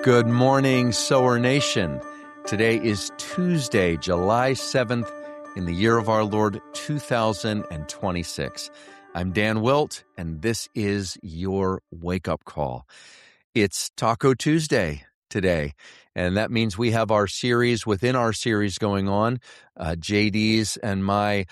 Good morning, Sower Nation. Today is Tuesday, July 7th, in the year of our Lord 2026. I'm Dan Wilt, and this is your wake-up call. It's Taco Tuesday today, and that means we have our series within our series going on, JD's and my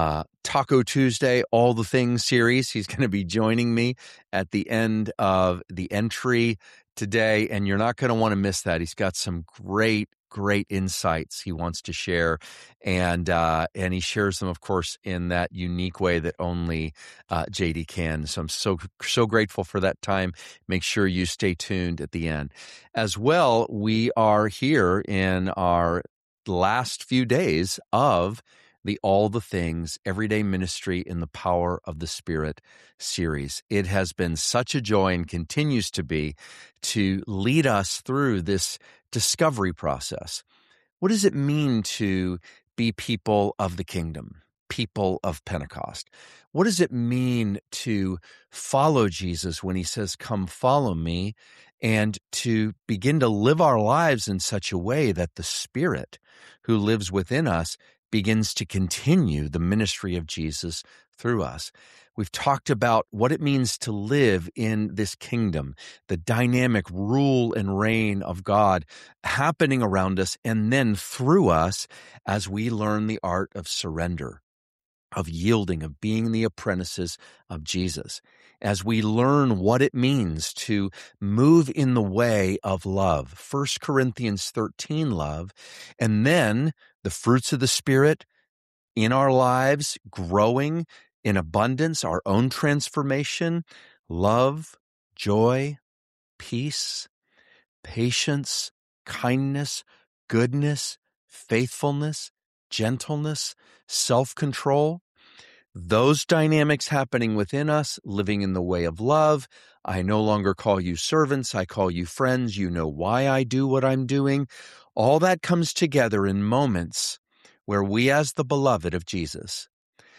Taco Tuesday, All the Things series. He's going to be joining me at the end of the entry today, and you're not going to want to miss that. He's got some great insights he wants to share, and he shares them, of course, in that unique way that only JD can. So I'm so grateful for that time. Make sure you stay tuned at the end. As well, we are here in our last few days of the All the Things Everyday Ministry in the Power of the Spirit series. It has been such a joy and continues to be to lead us through this discovery process. What does it mean to be people of the kingdom, people of Pentecost? What does it mean to follow Jesus when he says, "Come follow me," and to begin to live our lives in such a way that the Spirit who lives within us begins to continue the ministry of Jesus through us? We've talked about what it means to live in this kingdom, the dynamic rule and reign of God happening around us and then through us as we learn the art of surrender, of yielding, of being the apprentices of Jesus, as we learn what it means to move in the way of love, 1 Corinthians 13 love, and then the fruits of the Spirit in our lives growing in abundance, our own transformation, love, joy, peace, patience, kindness, goodness, faithfulness, gentleness, self-control. Those dynamics happening within us, living in the way of love. I no longer call you servants, I call you friends. You know why I do what I'm doing. All that comes together in moments where we, as the beloved of Jesus,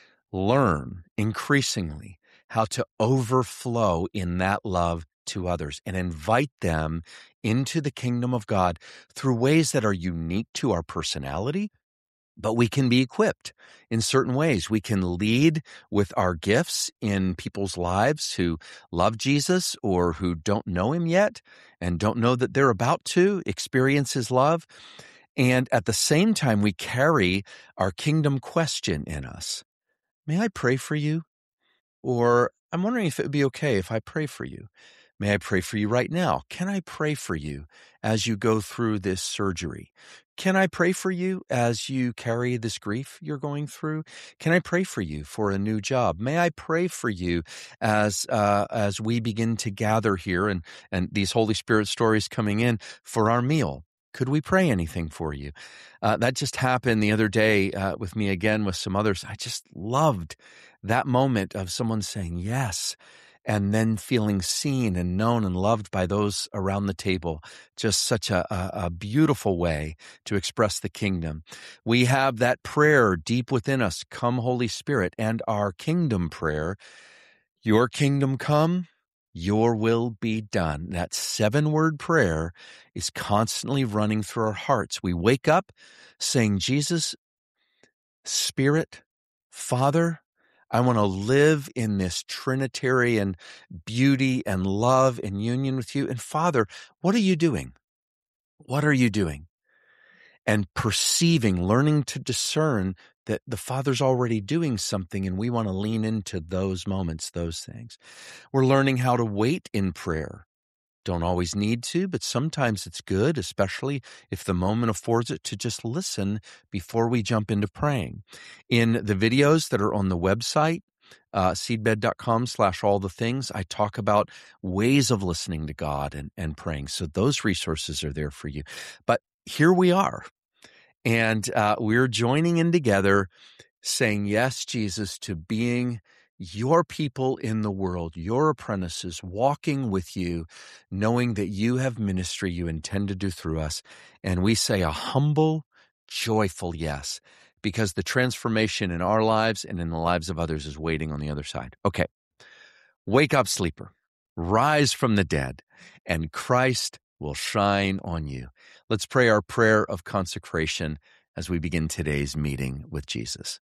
learn increasingly how to overflow in that love to others and invite them into the kingdom of God through ways that are unique to our personality. But we can be equipped in certain ways. We can lead with our gifts in people's lives who love Jesus or who don't know him yet and don't know that they're about to experience his love. And at the same time, we carry our kingdom question in us. May I pray for you? Or I'm wondering if it would be okay if I pray for you. May I pray for you right now? Can I pray for you as you go through this surgery? Can I pray for you as you carry this grief you're going through? Can I pray for you for a new job? May I pray for you as we begin to gather here and these Holy Spirit stories coming in for our meal? Could we pray anything for you? That just happened the other day with me again with some others. I just loved that moment of someone saying yes, and then feeling seen and known and loved by those around the table. Just such a beautiful way to express the kingdom. We have that prayer deep within us, "Come, Holy Spirit," and our kingdom prayer, "Your kingdom come, your will be done." That 7-word prayer is constantly running through our hearts. We wake up saying, "Jesus, Spirit, Father, I want to live in this Trinitarian beauty and love and union with you. And Father, what are you doing? What are you doing?" And perceiving, learning to discern that the Father's already doing something, and we want to lean into those moments, those things. We're learning how to wait in prayer. Don't always need to, but sometimes it's good, especially if the moment affords it, to just listen before we jump into praying. In the videos that are on the website, seedbed.com/allthethings, I talk about ways of listening to God and praying. So those resources are there for you. But here we are, and we're joining in together, saying yes, Jesus, to being your people in the world, your apprentices, walking with you, knowing that you have ministry you intend to do through us. And we say a humble, joyful yes, because the transformation in our lives and in the lives of others is waiting on the other side. Okay, wake up, sleeper, rise from the dead, and Christ will shine on you. Let's pray our prayer of consecration as we begin today's meeting with Jesus.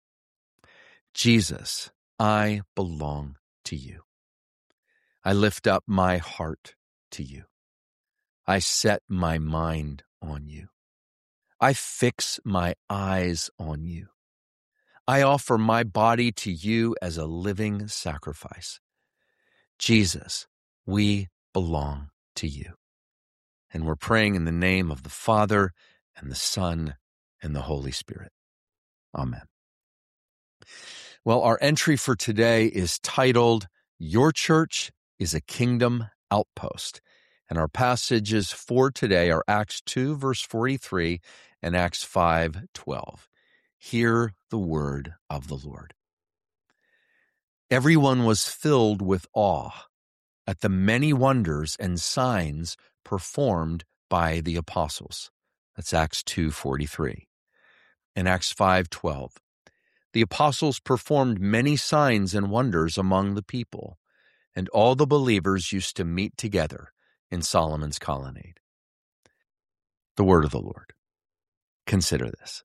Jesus, I belong to you. I lift up my heart to you. I set my mind on you. I fix my eyes on you. I offer my body to you as a living sacrifice. Jesus, we belong to you. And we're praying in the name of the Father and the Son and the Holy Spirit. Amen. Well, our entry for today is titled, Your Church is a Kingdom Outpost. And our passages for today are Acts 2, verse 43, and Acts 5:12. Hear the word of the Lord. Everyone was filled with awe at the many wonders and signs performed by the apostles. That's Acts 2:43. In Acts 5:12, the apostles performed many signs and wonders among the people, and all the believers used to meet together in Solomon's colonnade. The word of the Lord. Consider this.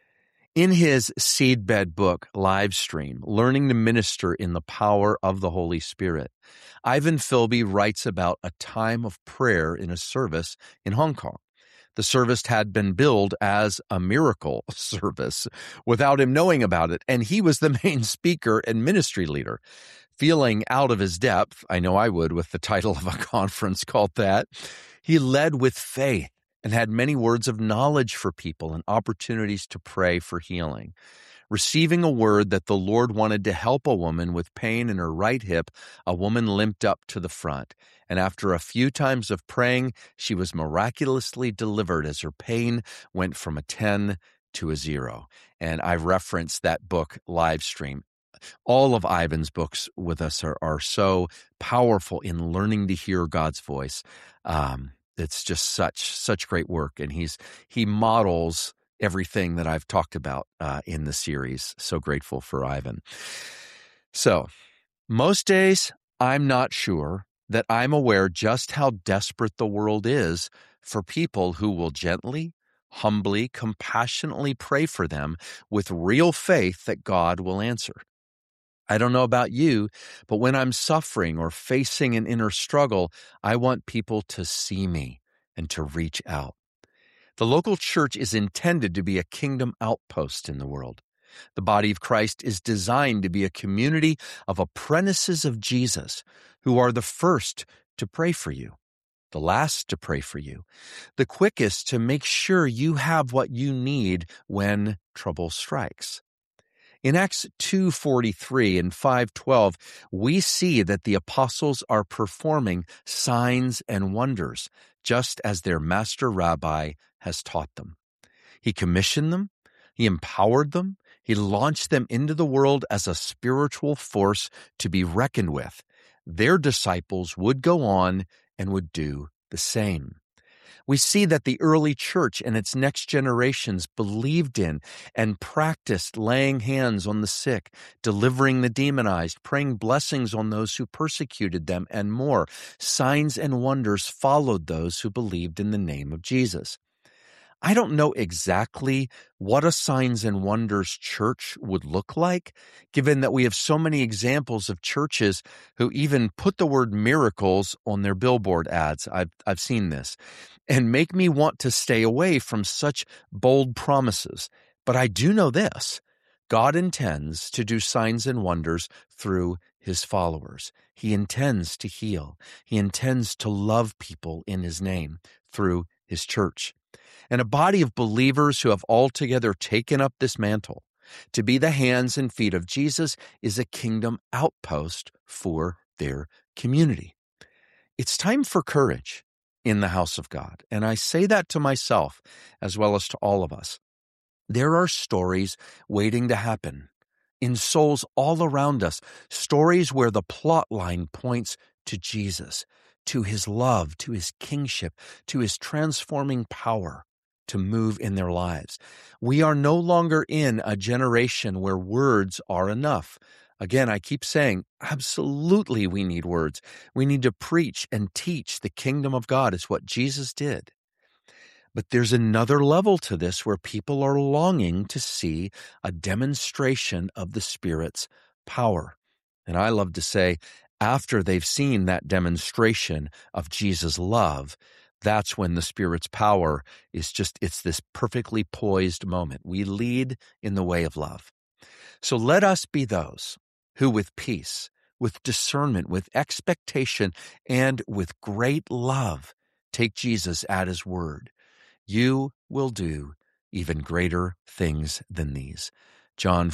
In his seedbed book, Livestream, Learning to Minister in the Power of the Holy Spirit, Ivan Philby writes about a time of prayer in a service in Hong Kong. The service had been billed as a miracle service without him knowing about it, and he was the main speaker and ministry leader. Feeling out of his depth, I know I would with the title of a conference called that, he led with faith and had many words of knowledge for people and opportunities to pray for healing. Receiving a word that the Lord wanted to help a woman with pain in her right hip, a woman limped up to the front. And after a few times of praying, she was miraculously delivered as her pain went from a 10 to a 0. And I referenced that book, Livestream. All of Ivan's books with us are so powerful in learning to hear God's voice. It's just such great work. And he models everything that I've talked about in the series. So grateful for Ivan. So, most days, I'm not sure that I'm aware just how desperate the world is for people who will gently, humbly, compassionately pray for them with real faith that God will answer. I don't know about you, but when I'm suffering or facing an inner struggle, I want people to see me and to reach out. The local church is intended to be a kingdom outpost in the world. The body of Christ is designed to be a community of apprentices of Jesus who are the first to pray for you, the last to pray for you, the quickest to make sure you have what you need when trouble strikes. In Acts 2:43 and 5:12, we see that the apostles are performing signs and wonders, just as their master rabbi has taught them. He commissioned them, he empowered them, he launched them into the world as a spiritual force to be reckoned with. Their disciples would go on and would do the same. We see that the early church and its next generations believed in and practiced laying hands on the sick, delivering the demonized, praying blessings on those who persecuted them, and more. Signs and wonders followed those who believed in the name of Jesus. I don't know exactly what a signs and wonders church would look like, given that we have so many examples of churches who even put the word miracles on their billboard ads. I've seen this, and make me want to stay away from such bold promises. But I do know this: God intends to do signs and wonders through his followers. He intends to heal. He intends to love people in his name through his church. And a body of believers who have altogether taken up this mantle to be the hands and feet of Jesus is a kingdom outpost for their community. It's time for courage in the house of God. And I say that to myself as well as to all of us. There are stories waiting to happen in souls all around us, stories where the plot line points to Jesus, to his love, to his kingship, to his transforming power to move in their lives. We are no longer in a generation where words are enough. Again, I keep saying, absolutely we need words. We need to preach and teach the kingdom of God. It's what Jesus did. But there's another level to this where people are longing to see a demonstration of the Spirit's power. And I love to say, after they've seen that demonstration of Jesus' love, that's when the Spirit's power is it's this perfectly poised moment. We lead in the way of love. So let us be those who with peace, with discernment, with expectation, and with great love take Jesus at his word. You will do even greater things than these. John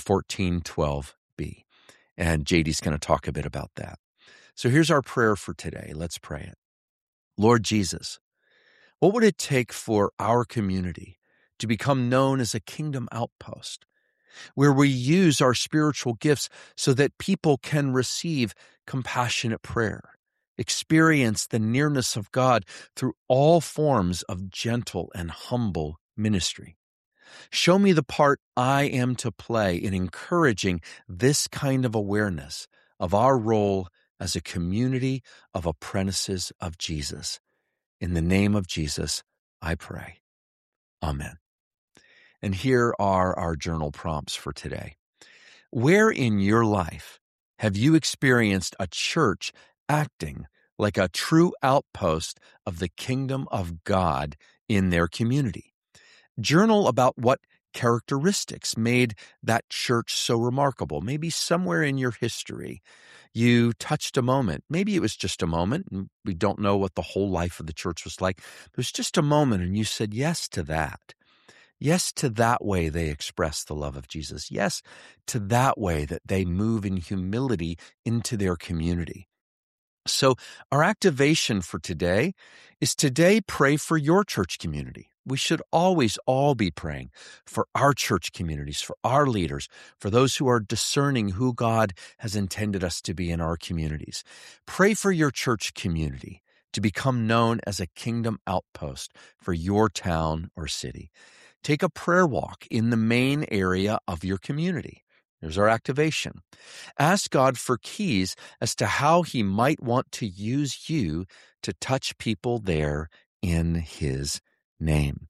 14:12b. And JD's going to talk a bit about that. So here's our prayer for today. Let's pray it. Lord Jesus, what would it take for our community to become known as a kingdom outpost, where we use our spiritual gifts so that people can receive compassionate prayer, experience the nearness of God through all forms of gentle and humble ministry? Show me the part I am to play in encouraging this kind of awareness of our role as a community of apprentices of Jesus. In the name of Jesus, I pray. Amen. And here are our journal prompts for today. Where in your life have you experienced a church acting like a true outpost of the kingdom of God in their community? Journal about what characteristics made that church so remarkable. Maybe somewhere in your history you touched a moment. Maybe it was just a moment, and we don't know what the whole life of the church was like. It was just a moment, and you said yes to that. Yes to that way they express the love of Jesus. Yes to that way that they move in humility into their community. So our activation for today is today pray for your church community. We should always all be praying for our church communities, for our leaders, for those who are discerning who God has intended us to be in our communities. Pray for your church community to become known as a kingdom outpost for your town or city. Take a prayer walk in the main area of your community. There's our activation. Ask God for keys as to how he might want to use you to touch people there in his name.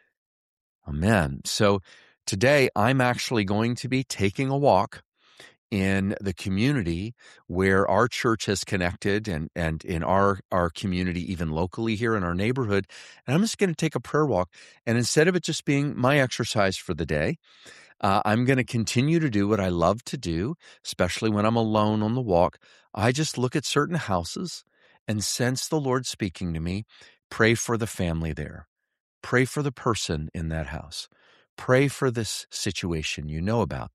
Amen. So today I'm actually going to be taking a walk in the community where our church has connected and in our community, even locally here in our neighborhood. And I'm just going to take a prayer walk. And instead of it just being my exercise for the day, I'm going to continue to do what I love to do, especially when I'm alone on the walk. I just look at certain houses and sense the Lord speaking to me. Pray for the family there. Pray for the person in that house. Pray for this situation you know about.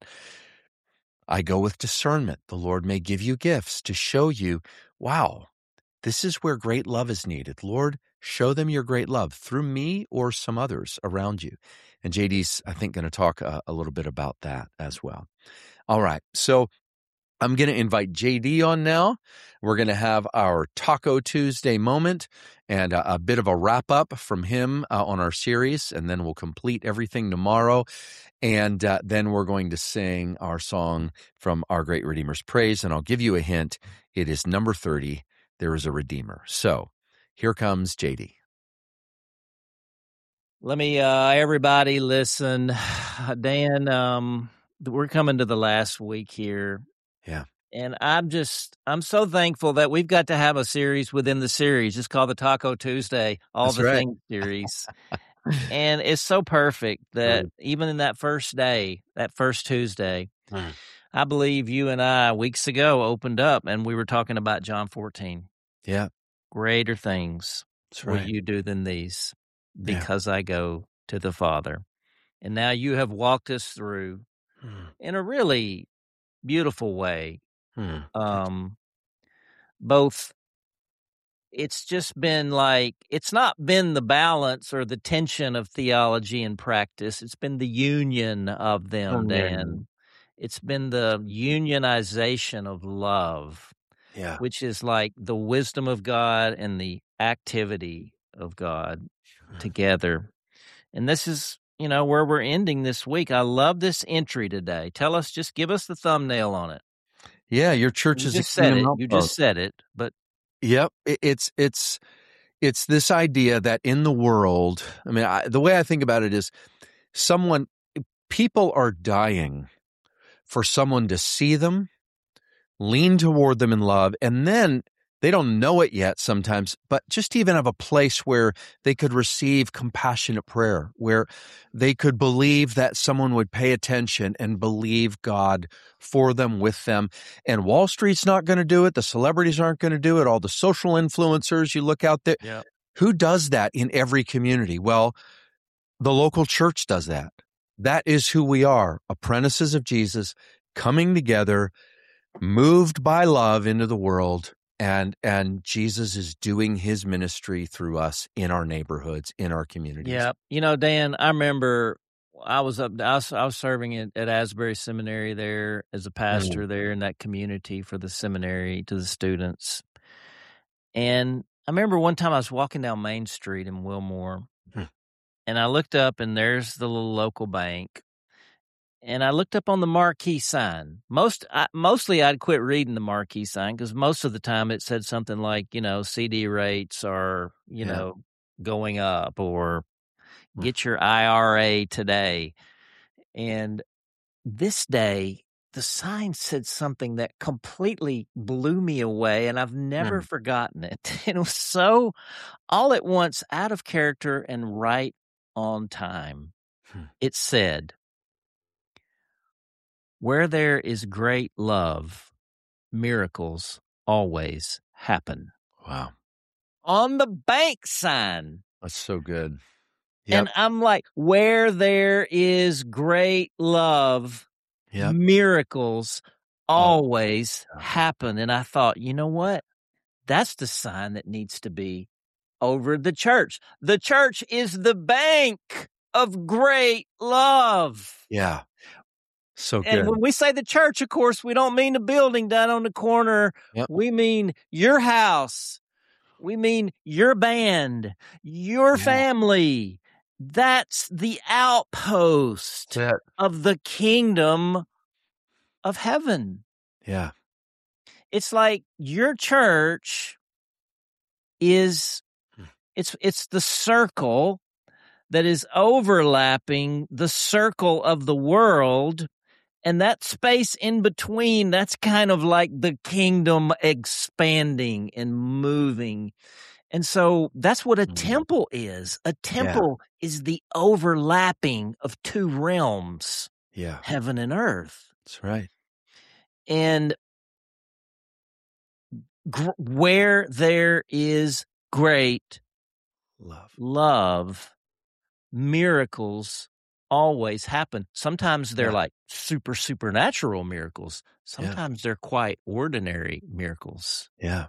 I go with discernment. The Lord may give you gifts to show you, wow, this is where great love is needed. Lord, show them your great love through me or some others around you. And JD's, I think, going to talk a little bit about that as well. All right. So I'm going to invite JD on now. We're going to have our Taco Tuesday moment and a bit of a wrap up from him on our series. And then we'll complete everything tomorrow. And then we're going to sing our song from Our Great Redeemer's Praise. And I'll give you a hint. It is number 30. There is a Redeemer. So here comes JD. Let me, everybody listen. Dan, we're coming to the last week here. Yeah. And I'm so thankful that we've got to have a series within the series. It's called the Taco Tuesday, All That's the right. Things series. And it's so perfect that even in that first day, that first Tuesday, I believe you and I weeks ago opened up and we were talking about John 14. Yeah. Greater things will you do than these, because I go to the Father. And now you have walked us through in a really beautiful way. Both, it's just been like, it's not been the balance or the tension of theology and practice. It's been the union of them, Dan. It's been the unionization of love, which is like the wisdom of God and the activity of God together. And this is, where we're ending this week. I love this entry today. Just give us the thumbnail on it. Yeah, your church You is a just said kingdom it. You outpost. just said it. But Yep, it's this idea that in the world, I mean, the way I think about it is people are dying for someone to see them, lean toward them in love, and then they don't know it yet sometimes, but just even have a place where they could receive compassionate prayer, where they could believe that someone would pay attention and believe God for them, with them. And Wall Street's not going to do it. The celebrities aren't going to do it. All the social influencers you look out there. yeah. Who does that in every community? Well, the local church does that. That is who we are, apprentices of Jesus, coming together, moved by love into the world, and Jesus is doing his ministry through us in our neighborhoods, in our communities. Yeah. You know, Dan, I remember I was serving at Asbury Seminary there as a pastor there in that community for the seminary to the students. And I remember one time I was walking down Main Street in Wilmore, and I looked up, and there's the little local bank. And I looked up on the marquee sign. Mostly I'd quit reading the marquee sign because most of the time it said something like, CD rates are, going up, or get your IRA today. And this day, the sign said something that completely blew me away, and I've never forgotten it. It was so all at once out of character and right on time. It said, "Where there is great love, miracles always happen." Wow. On the bank sign. That's so good. Yep. And I'm like, where there is great love, miracles always happen. And I thought, you know what? That's the sign that needs to be over the church. The church is the bank of great love. Yeah. So good. And when we say the church, of course, we don't mean the building down on the corner. Yep. We mean your house. We mean your band, your family. That's the outpost of the kingdom of heaven. Yeah. It's like your church is, it's the circle that is overlapping the circle of the world. And that space in between, that's kind of like the kingdom expanding and moving. And so that's what a temple is. A temple is the overlapping of two realms, heaven and earth. That's right. And where there is great love, miracles always happen. Sometimes they're like supernatural miracles. Sometimes they're quite ordinary miracles. Yeah.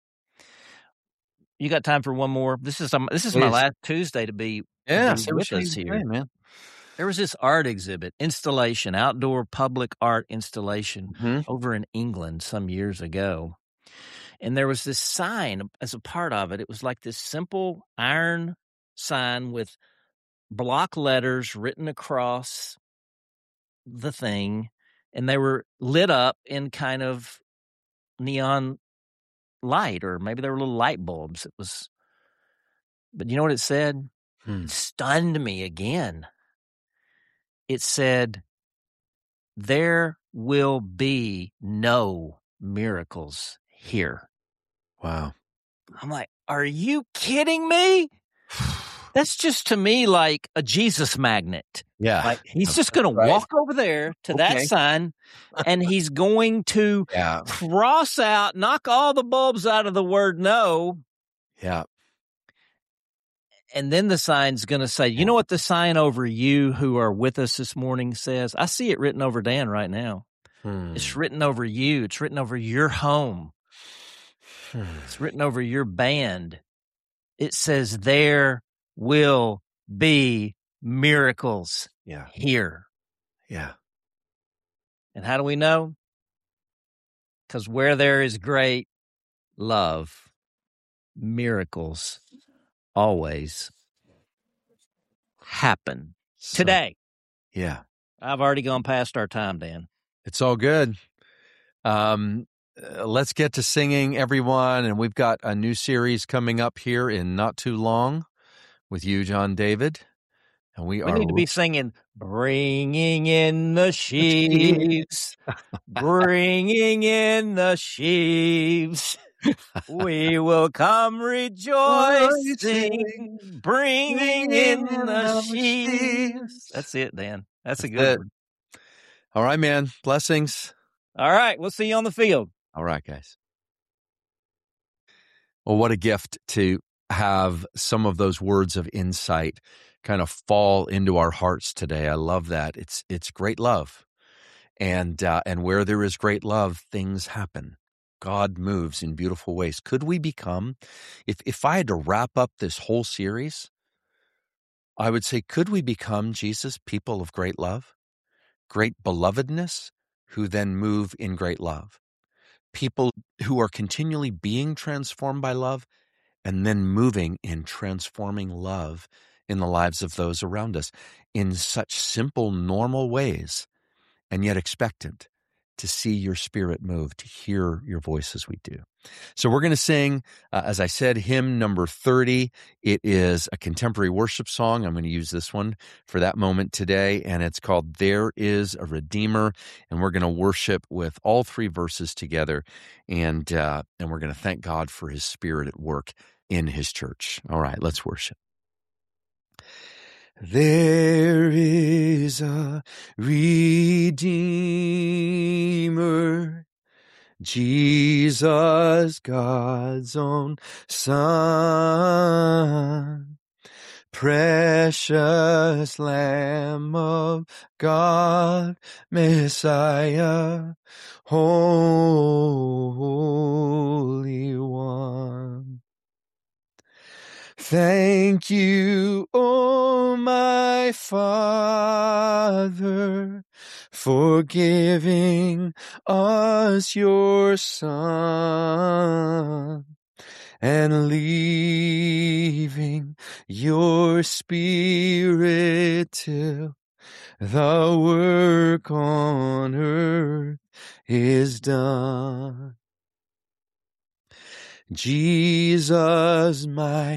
You got time for one more? This is my last Tuesday to be with us here. Say, man. There was this art exhibit, outdoor public art installation over in England some years ago. And there was this sign as a part of it. It was like this simple iron sign with block letters written across the thing, and they were lit up in kind of neon light, or maybe they were little light bulbs. But you know what it said? It stunned me again. It said, "There will be no miracles here." Wow. I'm like, are you kidding me? That's just to me like a Jesus magnet. Yeah. Like he's just going to walk over there to that sign, and he's going to cross out, knock all the bulbs out of the word no. Yeah. And then the sign's going to say, you know what the sign over you who are with us this morning says? I see it written over Dan right now. It's written over you. It's written over your home. It's written over your band. It says, there will be miracles here. Yeah. And how do we know? Because where there is great love, miracles always happen. Today. Yeah. I've already gone past our time, Dan. It's all good. Let's get to singing, everyone. And we've got a new series coming up here in not too long with you, John David. And we need to be singing, bringing in the sheaves, bringing in the sheaves. We will come rejoicing, bringing in the sheaves. That's it, Dan. That's a good one. All right, man. Blessings. All right. We'll see you on the field. All right, guys. Well, what a gift to have some of those words of insight kind of fall into our hearts today. I love that. It's great love. And where there is great love, things happen. God moves in beautiful ways. Could we become, if I had to wrap up this whole series, I would say, could we become Jesus, people of great love, great belovedness, who then move in great love? People who are continually being transformed by love and then moving in transforming love in the lives of those around us in such simple, normal ways, and yet expectant to see your Spirit move, to hear your voice as we do. So we're going to sing, as I said, hymn number 30. It is a contemporary worship song. I'm going to use this one for that moment today, and it's called There Is a Redeemer, and we're going to worship with all three verses together, and we're going to thank God for His Spirit at work in His church. All right, let's worship. There is a Redeemer, Jesus, God's own Son, precious Lamb of God, Messiah, Holy One. Thank you, O my Father, for giving us your Son and leaving your Spirit till the work on earth is done. Jesus, my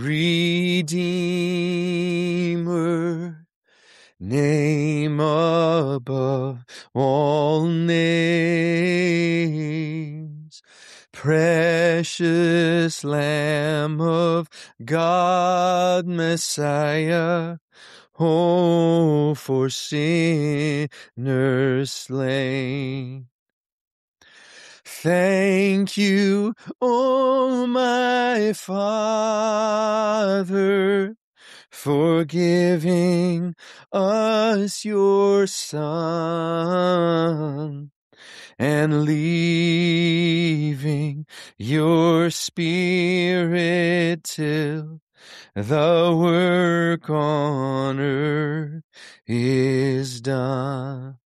Redeemer, name above all names, precious Lamb of God, Messiah, oh, for sinners slain. Thank you, O my Father, for giving us your Son and leaving your Spirit till the work on earth is done.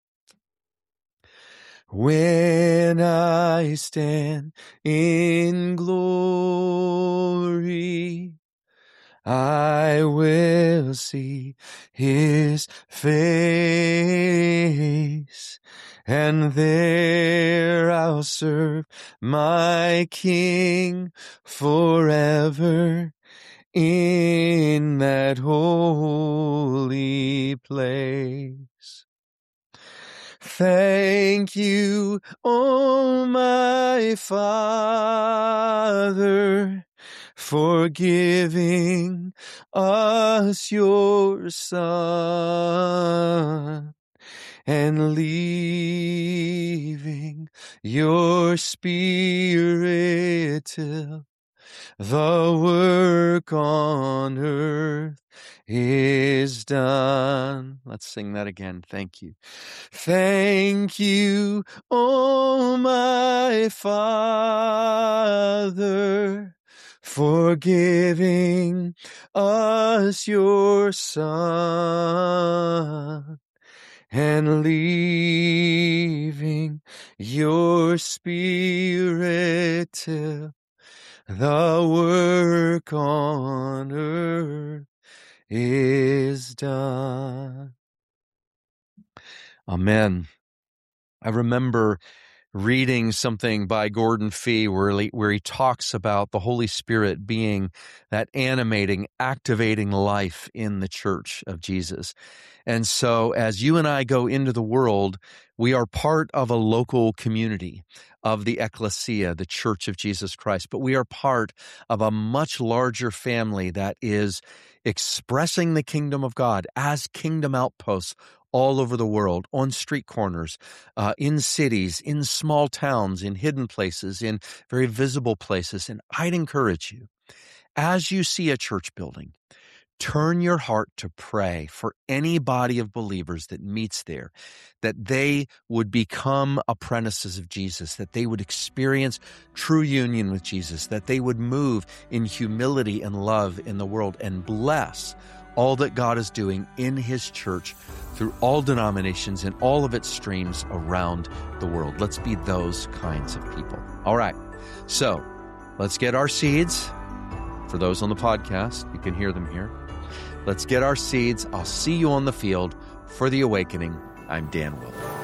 When I stand in glory, I will see His face, and there I'll serve my King forever in that holy place. Thank you, O my Father, for giving us your Son and leaving your Spirit till the work on earth is done. Let's sing that again. Thank you. Thank you, O my Father, for giving us your Son and leaving your Spirit till the work on earth is done. Amen. I remember reading something by Gordon Fee where he talks about the Holy Spirit being that animating, activating life in the church of Jesus. And so as you and I go into the world, we are part of a local community of the ecclesia, the Church of Jesus Christ, but we are part of a much larger family that is expressing the kingdom of God as kingdom outposts all over the world, on street corners, in cities, in small towns, in hidden places, in very visible places. And I'd encourage you, as you see a church building, turn your heart to pray for any body of believers that meets there, that they would become apprentices of Jesus, that they would experience true union with Jesus, that they would move in humility and love in the world and bless all that God is doing in His church through all denominations and all of its streams around the world. Let's be those kinds of people. All right, so let's get our seeds. For those on the podcast, you can hear them here. Let's get our seeds. I'll see you on the field. For The Awakening, I'm Dan Wilk.